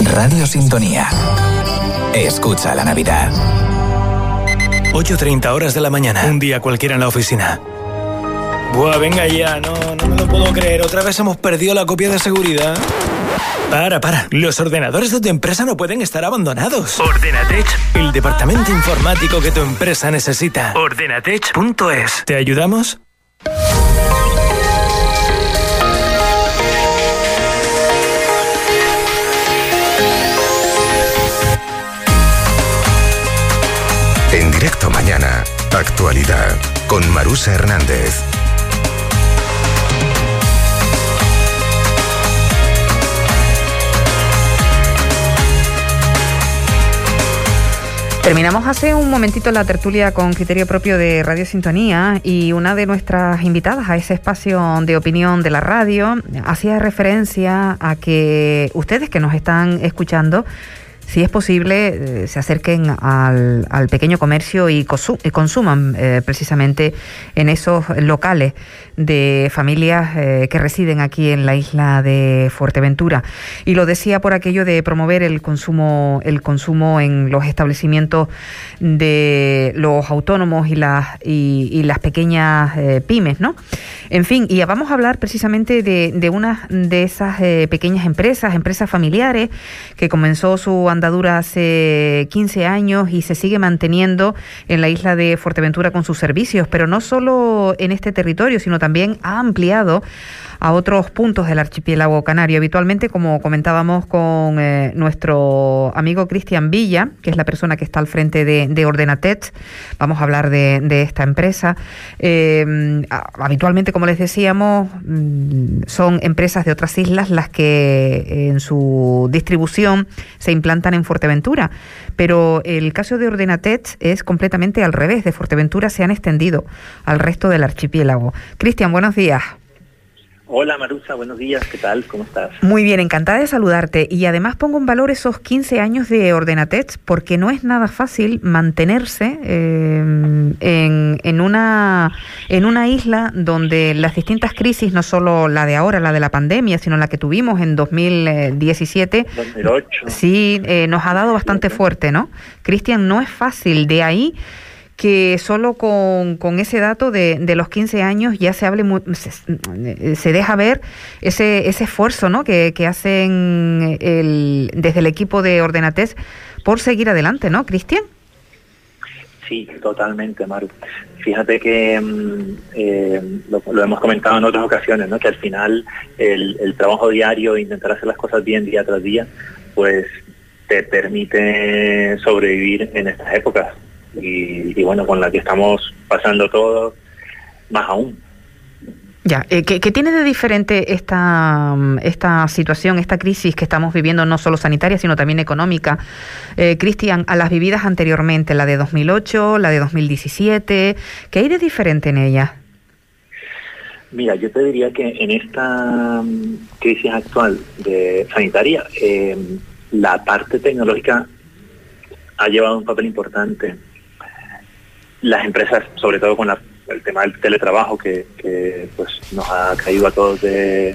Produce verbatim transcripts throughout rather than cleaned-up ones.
Radio Sintonía. Escucha la Navidad. ocho y treinta horas de la mañana. Un día cualquiera en la oficina. Buah, venga ya, no, no me lo puedo creer. Otra vez hemos perdido la copia de seguridad. Para, para. Los ordenadores de tu empresa no pueden estar abandonados. Ordenatech, el departamento informático que tu empresa necesita. Ordenatech punto es. ¿Te ayudamos? En directo mañana, actualidad con Marusa Hernández. Terminamos hace un momentito la tertulia con criterio propio de Radio Sintonía y una de nuestras invitadas a ese espacio de opinión de la radio hacía referencia a que ustedes que nos están escuchando, si es posible, eh, se acerquen al, al pequeño comercio y, consu- y consuman eh, precisamente en esos locales de familias eh, que residen aquí en la isla de Fuerteventura. Y lo decía por aquello de promover el consumo, el consumo en los establecimientos de los autónomos y las, y, y las pequeñas eh, pymes, ¿no? En fin, y vamos a hablar precisamente de, de una de esas eh, pequeñas empresas, empresas familiares, que comenzó su andadura hace quince años y se sigue manteniendo en la isla de Fuerteventura con sus servicios, pero no solo en este territorio, sino también ha ampliado a otros puntos del archipiélago canario. Habitualmente, como comentábamos con eh, nuestro amigo Cristian Villa, que es la persona que está al frente de, de Ordenatech, vamos a hablar de, de esta empresa. Eh, habitualmente, como les decíamos, son empresas de otras islas las que en su distribución se implantan en Fuerteventura, pero el caso de Ordenatech es completamente al revés. De Fuerteventura se han extendido al resto del archipiélago. Cristian, buenos días. Hola Marusa, buenos días, ¿qué tal? ¿Cómo estás? Muy bien, encantada de saludarte, y además pongo en valor esos quince años de Ordenatech, porque no es nada fácil mantenerse eh, en, en, una, en una isla donde las distintas crisis, no solo la de ahora, la de la pandemia, sino la que tuvimos en dos mil diecisiete, dos mil ocho. Sí, eh, nos ha dado bastante fuerte, ¿no? Cristian, no es fácil, de ahí que solo con, con ese dato de, de los quince años ya se hable muy, se, se deja ver ese ese esfuerzo, ¿no?, que, que hacen el, desde el equipo de Ordenatech por seguir adelante, ¿no, Cristian? Sí, totalmente, Maru. Fíjate que eh, lo, lo hemos comentado en otras ocasiones, ¿no?, que al final el, el trabajo diario, intentar hacer las cosas bien día tras día, pues te permite sobrevivir en estas épocas. Y, y bueno, con la que estamos pasando todos, más aún. Ya, eh, ¿qué, ¿qué tiene de diferente esta, esta situación, esta crisis que estamos viviendo, no solo sanitaria, sino también económica, eh, Cristian, a las vividas anteriormente, la de dos mil ocho, la de dos mil diecisiete? ¿Qué hay de diferente en ella? Mira, yo te diría que en esta crisis actual de sanitaria, eh, la parte tecnológica ha llevado un papel importante. Las empresas, sobre todo con la, el tema del teletrabajo que, que pues nos ha caído a todos de,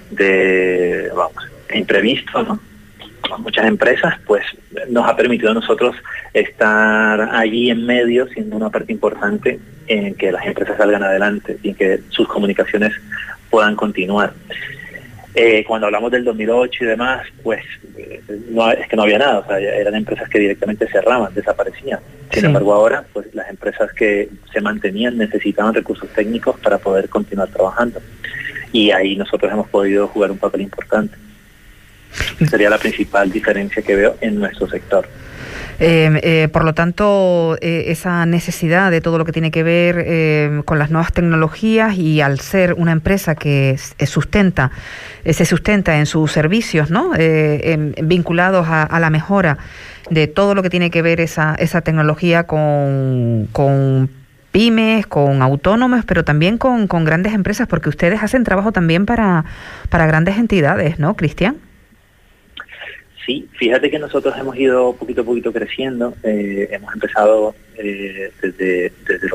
de vamos, imprevisto, ¿no? A muchas empresas, pues nos ha permitido a nosotros estar allí en medio, siendo una parte importante en que las empresas salgan adelante y en que sus comunicaciones puedan continuar. Eh, cuando hablamos del dos mil ocho y demás, pues eh, no, es que no había nada, o sea, eran empresas que directamente cerraban, desaparecían. Sin sí. embargo, ahora, pues las empresas que se mantenían necesitaban recursos técnicos para poder continuar trabajando. Y ahí nosotros hemos podido jugar un papel importante. Sería la principal diferencia que veo en nuestro sector. Eh, eh, por lo tanto, eh, esa necesidad de todo lo que tiene que ver eh, con las nuevas tecnologías, y al ser una empresa que eh, sustenta, eh, se sustenta en sus servicios, ¿no?, eh, en, vinculados a, a la mejora de todo lo que tiene que ver esa, esa tecnología con, con pymes, con autónomos, pero también con, con grandes empresas, porque ustedes hacen trabajo también para, para grandes entidades, ¿no, Cristian? Sí, fíjate que nosotros hemos ido poquito a poquito creciendo, eh, hemos empezado eh, desde, desde lo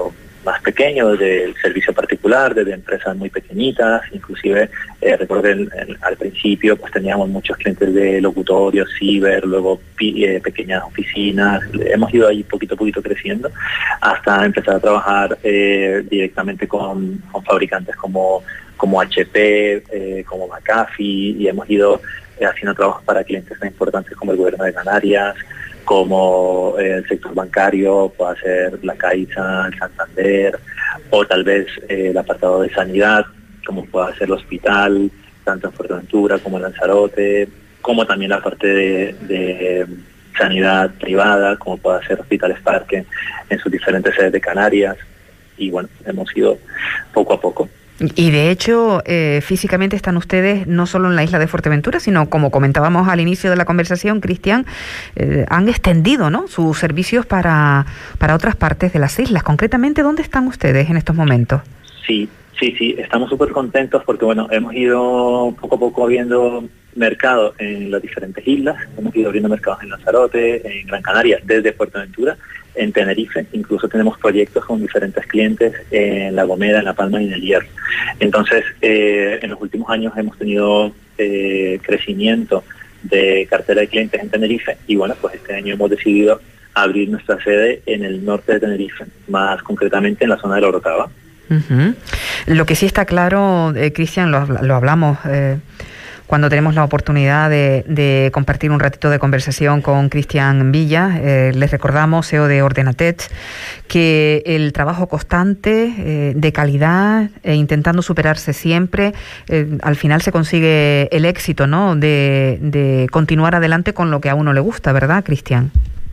más pequeño, desde el servicio particular, desde empresas muy pequeñitas, inclusive eh, recuerden en, al principio pues teníamos muchos clientes de locutorios, ciber, luego pi, eh, pequeñas oficinas, hemos ido ahí poquito a poquito creciendo hasta empezar a trabajar eh, directamente con, con fabricantes como, como H P, eh, como McAfee, y hemos ido eh, haciendo trabajos para clientes tan importantes como el gobierno de Canarias, como eh, el sector bancario, puede ser la Caixa, el Santander, o tal vez eh, el apartado de sanidad, como puede ser el hospital, tanto en Fuerteventura como en Lanzarote, como también la parte de, de sanidad privada, como puede ser Hospitales Parque en sus diferentes sedes de Canarias, y bueno, hemos ido poco a poco. Y de hecho, eh, físicamente están ustedes no solo en la isla de Fuerteventura, sino, como comentábamos al inicio de la conversación, Cristian, eh, han extendido, ¿no?, sus servicios para, para otras partes de las islas. Concretamente, ¿dónde están ustedes en estos momentos? Sí, sí, sí, estamos súper contentos porque, bueno, hemos ido poco a poco abriendo mercado en las diferentes islas, hemos ido abriendo mercados en Lanzarote, en Gran Canaria, desde Fuerteventura, en Tenerife, incluso tenemos proyectos con diferentes clientes en La Gomera, en La Palma y en El Hierro. Entonces, eh, en los últimos años hemos tenido eh, crecimiento de cartera de clientes en Tenerife, y bueno, pues este año hemos decidido abrir nuestra sede en el norte de Tenerife, más concretamente en la zona de La Orotava. Uh-huh. Lo que sí está claro, eh, Cristian, lo, lo hablamos eh, cuando tenemos la oportunidad de, de compartir un ratito de conversación con Cristian Villa. Eh, les recordamos, C E O de Ordenatech, que el trabajo constante, eh, de calidad, e intentando superarse siempre, eh, al final se consigue el éxito, ¿no?, de, de continuar adelante con lo que a uno le gusta, ¿verdad, Cristian?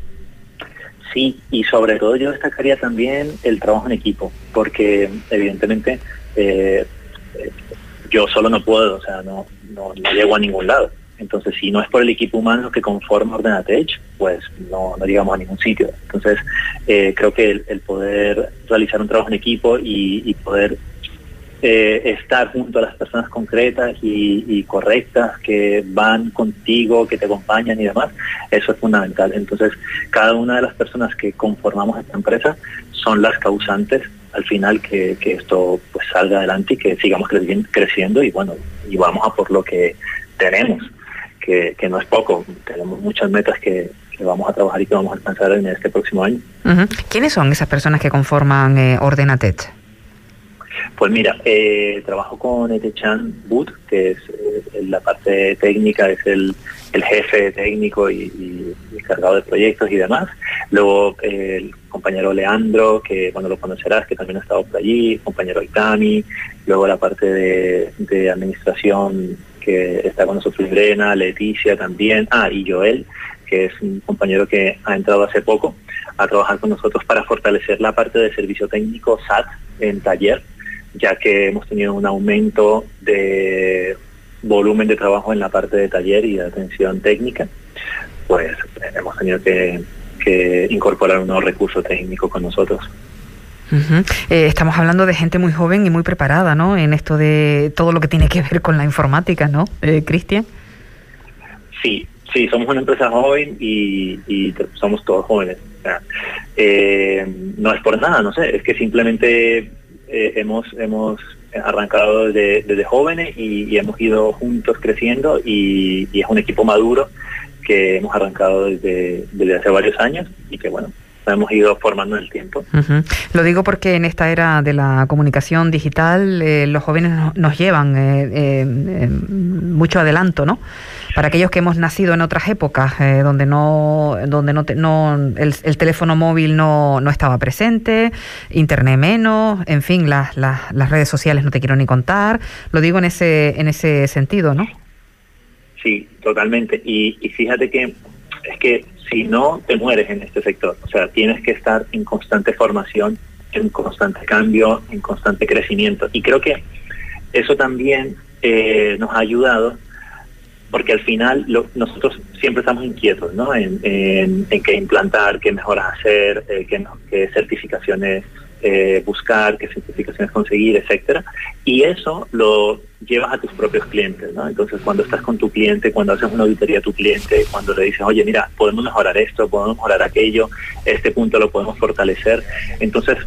Sí, y sobre todo yo destacaría también el trabajo en equipo, porque evidentemente eh, yo solo no puedo, o sea, no, no, no llego a ningún lado. Entonces, si no es por el equipo humano que conforma Ordenatech, pues no, no llegamos a ningún sitio. Entonces, eh, creo que el, el poder realizar un trabajo en equipo y, y poder eh, estar junto a las personas concretas y, y correctas que van contigo, que te acompañan y demás, eso es fundamental. Entonces, cada una de las personas que conformamos esta empresa son las causantes al final que, que esto pues salga adelante y que sigamos creci- creciendo y bueno, y vamos a por lo que tenemos, que, que no es poco. Tenemos muchas metas que, que vamos a trabajar y que vamos a alcanzar en este próximo año. Uh-huh. ¿Quiénes son esas personas que conforman eh, Ordenatech? Pues mira, eh, trabajo con Etechan Bud, que es eh, la parte técnica, es el, el jefe técnico y, y, y encargado de proyectos y demás. Luego eh, el compañero Leandro, que bueno, lo conocerás, que también ha estado por allí, compañero Itami. Luego la parte de, de administración, que está con nosotros Lorena, Leticia también. Ah, y Joel, que es un compañero que ha entrado hace poco a trabajar con nosotros para fortalecer la parte de servicio técnico S A T en taller, ya que hemos tenido un aumento de volumen de trabajo en la parte de taller y de atención técnica, pues hemos tenido que, que incorporar un nuevo recurso técnico con nosotros. Uh-huh. Eh, estamos hablando de gente muy joven y muy preparada, ¿no?, en esto de todo lo que tiene que ver con la informática, ¿no, eh, Cristian? Sí, sí, somos una empresa joven y, y somos todos jóvenes. O sea, eh, no es por nada, no sé, es que simplemente Eh, hemos hemos arrancado desde, desde jóvenes y, y hemos ido juntos creciendo y, y es un equipo maduro que hemos arrancado desde, desde hace varios años y que bueno, hemos ido formando en el tiempo. Uh-huh. Lo digo porque en esta era de la comunicación digital eh, los jóvenes nos, nos llevan eh, eh, eh, mucho adelanto, ¿no? Para aquellos que hemos nacido en otras épocas, eh, donde no, donde no, te, no el, el teléfono móvil no, no estaba presente, internet menos, en fin, las, las, las redes sociales no te quiero ni contar. Lo digo en ese, en ese sentido, ¿no? Sí, totalmente. Y, y fíjate que es que si no te mueres en este sector, o sea, tienes que estar en constante formación, en constante cambio, en constante crecimiento. Y creo que eso también eh, nos ha ayudado, porque al final lo, nosotros siempre estamos inquietos, ¿no?, en, en, en qué implantar, qué mejoras hacer, eh, qué, qué certificaciones eh, buscar, qué certificaciones conseguir, etcétera. Y eso lo llevas a tus propios clientes, ¿no? Entonces, cuando estás con tu cliente, cuando haces una auditoría a tu cliente, cuando le dices, oye, mira, podemos mejorar esto, podemos mejorar aquello, este punto lo podemos fortalecer. Entonces,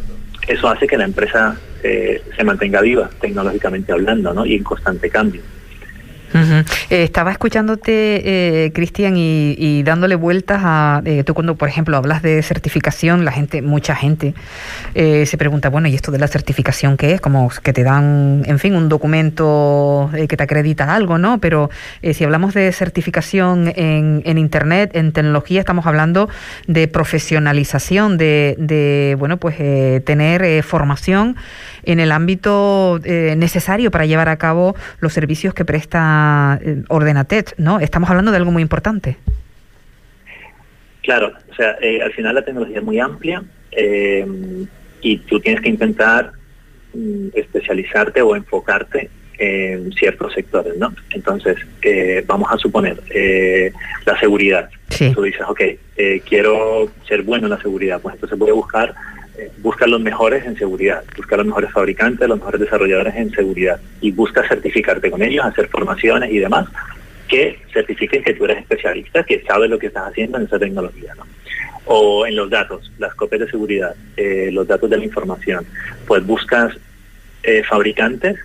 eso hace que la empresa eh, se mantenga viva, tecnológicamente hablando, ¿no? Y en constante cambio. Uh-huh. Eh, estaba escuchándote, eh, Cristian, y, y dándole vueltas a... Eh, tú cuando, por ejemplo, hablas de certificación, la gente, mucha gente eh, se pregunta, bueno, ¿y esto de la certificación qué es? Como que te dan, en fin, un documento eh, que te acredita algo, ¿no? Pero eh, si hablamos de certificación en, en Internet, en tecnología, estamos hablando de profesionalización, de, de bueno, pues eh, tener eh, formación en el ámbito eh, necesario para llevar a cabo los servicios que presta eh, Ordenatech, ¿no? Estamos hablando de algo muy importante. Claro, o sea, eh, al final la tecnología es muy amplia eh, y tú tienes que intentar mm, especializarte o enfocarte en ciertos sectores, ¿no? Entonces, eh, vamos a suponer eh, la seguridad. Sí. Tú dices, ok, eh, quiero ser bueno en la seguridad, pues entonces voy a buscar busca los mejores en seguridad, busca los mejores fabricantes, los mejores desarrolladores en seguridad y busca certificarte con ellos, hacer formaciones y demás que certifiquen que tú eres especialista, que sabes lo que estás haciendo en esa tecnología, ¿no? O en los datos, las copias de seguridad, eh, los datos de la información, pues buscas eh, fabricantes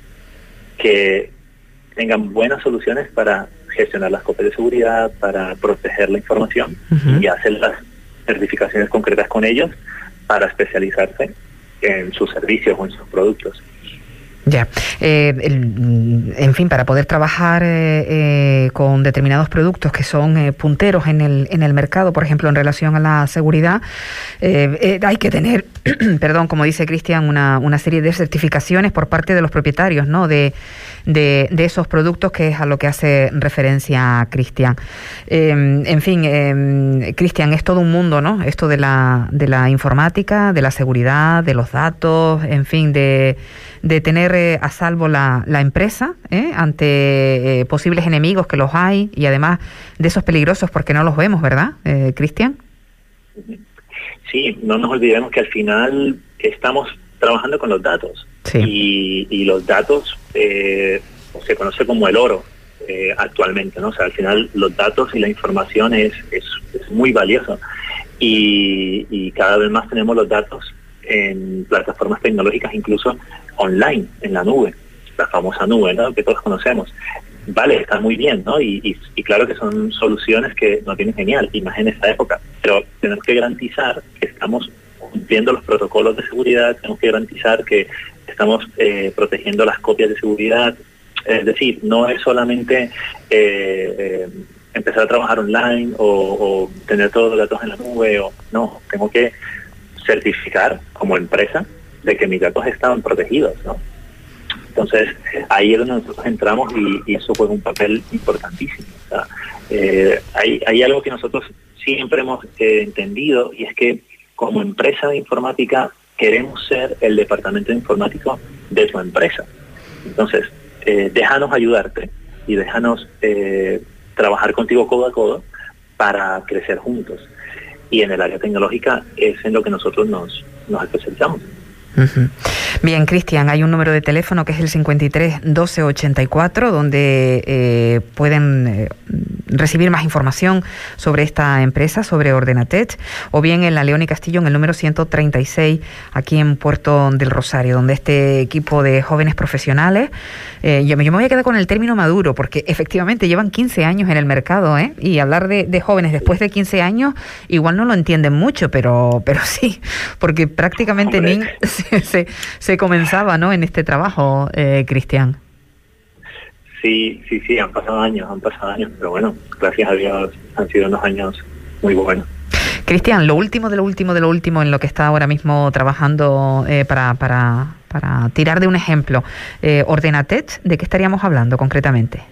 que tengan buenas soluciones para gestionar las copias de seguridad, para proteger la información uh-huh. y hacer las certificaciones concretas con ellos para especializarse en sus servicios o en sus productos. Ya, eh, el, en fin, para poder trabajar eh, eh, con determinados productos que son eh, punteros en el en el mercado, por ejemplo, en relación a la seguridad, eh, eh, hay que tener, perdón, como dice Cristian, una, una serie de certificaciones por parte de los propietarios, ¿no? De, de, de esos productos, que es a lo que hace referencia Cristian. Eh, en fin, eh, Cristian, es todo un mundo, ¿no? Esto de la de la informática, de la seguridad, de los datos, en fin, de de tener eh, a salvo la, la empresa ¿eh? ante eh, posibles enemigos, que los hay, y además de esos peligrosos porque no los vemos, ¿verdad, eh, Cristian? Sí, no nos olvidemos que al final estamos trabajando con los datos. Sí. y, y los datos eh, se conoce como el oro eh, actualmente, ¿no? O sea, al final los datos y la información es, es, es muy valioso y, y cada vez más tenemos los datos en plataformas tecnológicas, incluso online, en la nube, la famosa nube, ¿no? Que todos conocemos. Vale, está muy bien, ¿no? Y, y, y claro que son soluciones que nos vienen genial, y más en esta época, pero tenemos que garantizar que estamos cumpliendo los protocolos de seguridad, tenemos que garantizar que estamos eh, protegiendo las copias de seguridad. Es decir, no es solamente eh, eh, empezar a trabajar online o, o tener todos los datos en la nube, o no, tengo que certificar como empresa de que mis datos están protegidos, ¿no? Entonces, ahí es donde nosotros entramos y, y eso juega un papel importantísimo. O sea, eh, hay, hay algo que nosotros siempre hemos eh, entendido, y es que como empresa de informática queremos ser el departamento de informático de tu empresa. Entonces, eh, déjanos ayudarte y déjanos eh, trabajar contigo codo a codo para crecer juntos. Y en el área tecnológica es en lo que nosotros nos, nos especializamos. Uh-huh. Bien, Cristian, hay un número de teléfono que es el cincuenta y tres doce ochenta y cuatro, donde eh, pueden eh, recibir más información sobre esta empresa, sobre Ordenatech, o bien en la León y Castillo, en el número ciento treinta y seis, aquí en Puerto del Rosario, donde este equipo de jóvenes profesionales, eh, yo, me, yo me voy a quedar con el término maduro, porque efectivamente llevan quince años en el mercado, ¿eh? Y hablar de, de jóvenes después de quince años, igual no lo entienden mucho, pero, pero sí, porque prácticamente ni se, se, se comenzaba, ¿no?, en este trabajo, eh, Cristian. Sí, sí, sí, han pasado años, han pasado años, pero bueno, gracias a Dios han sido unos años muy buenos. Cristian, lo último de lo último de lo último en lo que está ahora mismo trabajando eh, para, para, para tirar de un ejemplo, eh, Ordenatech, ¿de qué estaríamos hablando concretamente?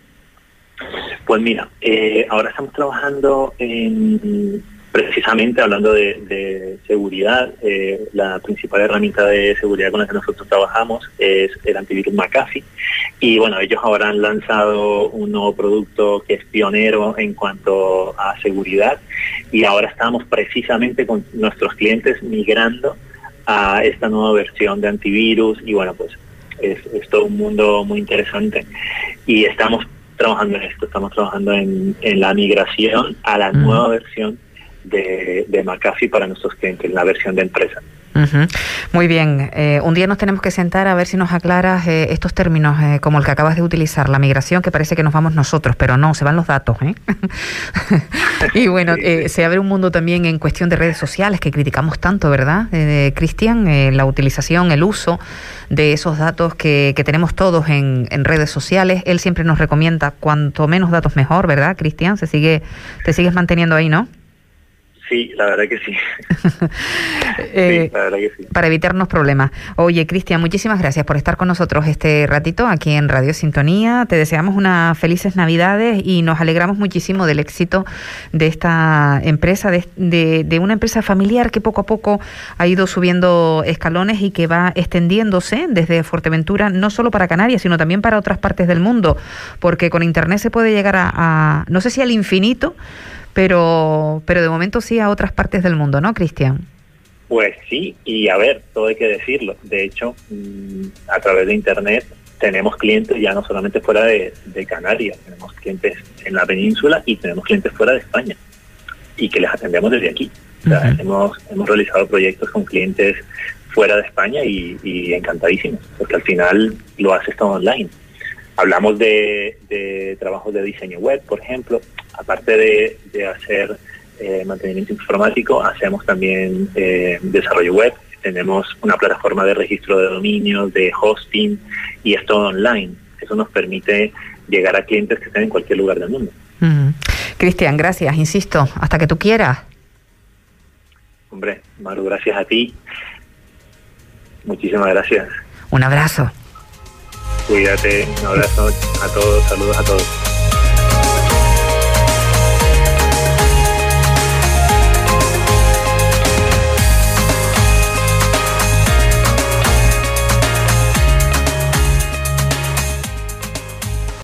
Pues mira, eh, ahora estamos trabajando en, precisamente hablando de, de seguridad, eh, la principal herramienta de seguridad con la que nosotros trabajamos es el antivirus McAfee, y bueno, ellos ahora han lanzado un nuevo producto que es pionero en cuanto a seguridad, y ahora estamos precisamente con nuestros clientes migrando a esta nueva versión de antivirus, y bueno, pues es, es todo un mundo muy interesante, y estamos trabajando en esto, estamos trabajando en, en la migración a la nueva versión de, de McAfee para nuestros clientes, la versión de empresa. Uh-huh. Muy bien. Eh, un día nos tenemos que sentar a ver si nos aclaras eh, estos términos eh, como el que acabas de utilizar, la migración, que parece que nos vamos nosotros, pero no, se van los datos. ¿eh? Y bueno, eh, se abre un mundo también en cuestión de redes sociales que criticamos tanto, ¿verdad, eh, Cristian? Eh, la utilización, el uso de esos datos que, que tenemos todos en, en redes sociales. Él siempre nos recomienda cuanto menos datos mejor, ¿verdad, Cristian? Se sigue, te sigues manteniendo ahí, ¿no? Sí, la verdad que sí. eh, sí, la verdad que sí. Para evitarnos problemas. Oye, Cristian, muchísimas gracias por estar con nosotros este ratito aquí en Radio Sintonía. Te deseamos unas felices Navidades y nos alegramos muchísimo del éxito de esta empresa, de, de, de una empresa familiar que poco a poco ha ido subiendo escalones y que va extendiéndose desde Fuerteventura, no solo para Canarias, sino también para otras partes del mundo, porque con Internet se puede llegar a, a no sé si al infinito, pero pero de momento sí a otras partes del mundo, ¿no, Cristian? Pues sí, y a ver, todo hay que decirlo. De hecho, a través de Internet tenemos clientes ya no solamente fuera de, de Canarias, tenemos clientes en la península y tenemos clientes fuera de España, y que les atendemos desde aquí. O sea, uh-huh. hemos, hemos realizado proyectos con clientes fuera de España y, y encantadísimos, porque al final lo haces todo online. Hablamos de, de trabajos de diseño web, por ejemplo. Aparte de, de hacer eh, mantenimiento informático, hacemos también eh, desarrollo web. Tenemos una plataforma de registro de dominios, de hosting, y es todo online. Eso nos permite llegar a clientes que estén en cualquier lugar del mundo. Mm. Cristian, gracias, insisto, hasta que tú quieras. Hombre, Maru, gracias a ti. Muchísimas gracias. Un abrazo. Cuídate, un abrazo a todos, saludos a todos.